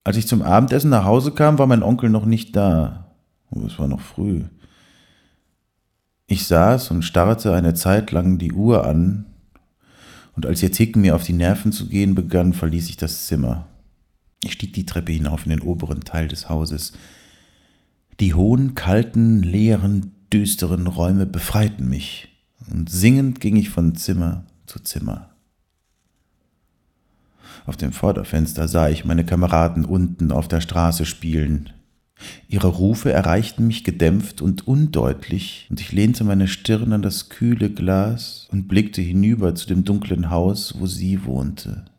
Als ich zum Abendessen nach Hause kam, war mein Onkel noch nicht da. Oh, es war noch früh. Ich saß und starrte eine Zeit lang die Uhr an, und als ihr Ticken mir auf die Nerven zu gehen begann, verließ ich das Zimmer. Ich stieg die Treppe hinauf in den oberen Teil des Hauses. Die hohen, kalten, leeren, düsteren Räume befreiten mich, und singend ging ich von Zimmer zu Zimmer. Auf dem Vorderfenster sah ich meine Kameraden unten auf der Straße spielen. Ihre Rufe erreichten mich gedämpft und undeutlich, und ich lehnte meine Stirn an das kühle Glas und blickte hinüber zu dem dunklen Haus, wo sie wohnte.